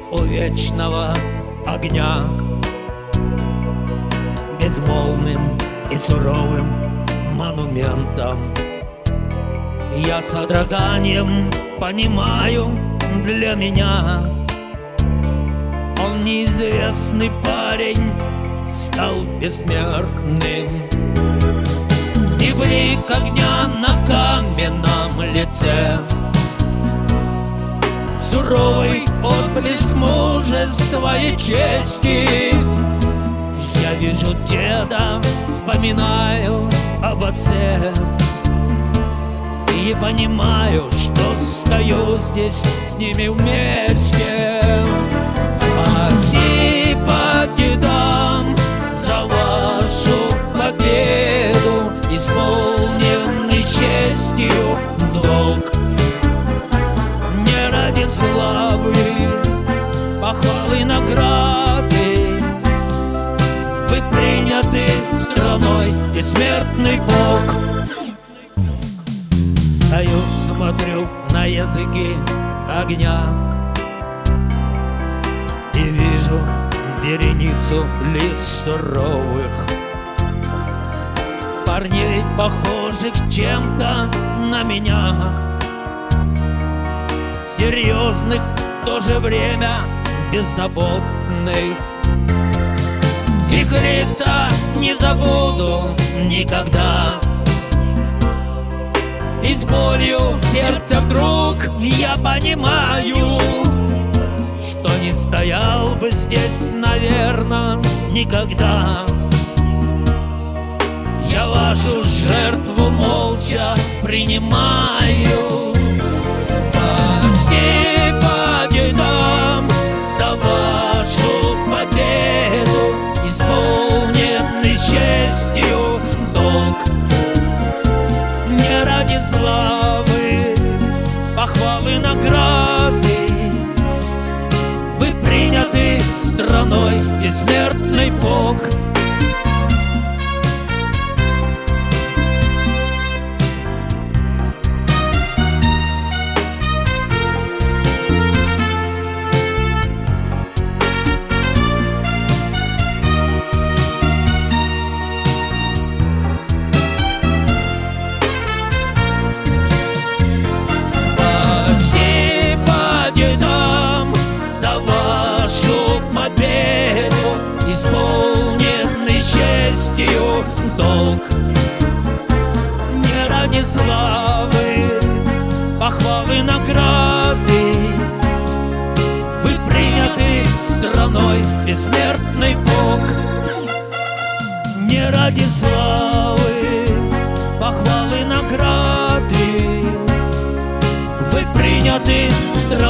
у вечного огня, безмолвным и суровым монументом. Я с содроганием понимаю, для меня он, неизвестный парень, стал бессмертным. И блик огня на каменном лице, суровый отблеск мужества и чести. Я вижу деда, вспоминаю об отце, и понимаю, что стою здесь с ними вместе. Спасибо дедам за вашу победу, исполненный честью долг. Не ради славы, похвалы, награды вы приняты страной, бессмертный Бог. Стою, смотрю на языки огня и вижу вереницу лиц суровых парней, похожих чем-то на меня, серьезных, в то же время беззаботных. Их лица не забуду никогда. И с болью в сердце вдруг я понимаю, что не стоял бы здесь, наверно, никогда. Я вашу жертву молча принимаю. Спасибо дедам за вашу победу, исполненный честью долг. Не ради славы, похвалы, награды вы приняты страной, бессмертный Бог. Исполненный честью долг. Не ради славы, похвалы, награды вы приняты страной, бессмертный Бог. Не ради славы, похвалы, награды вы приняты страной.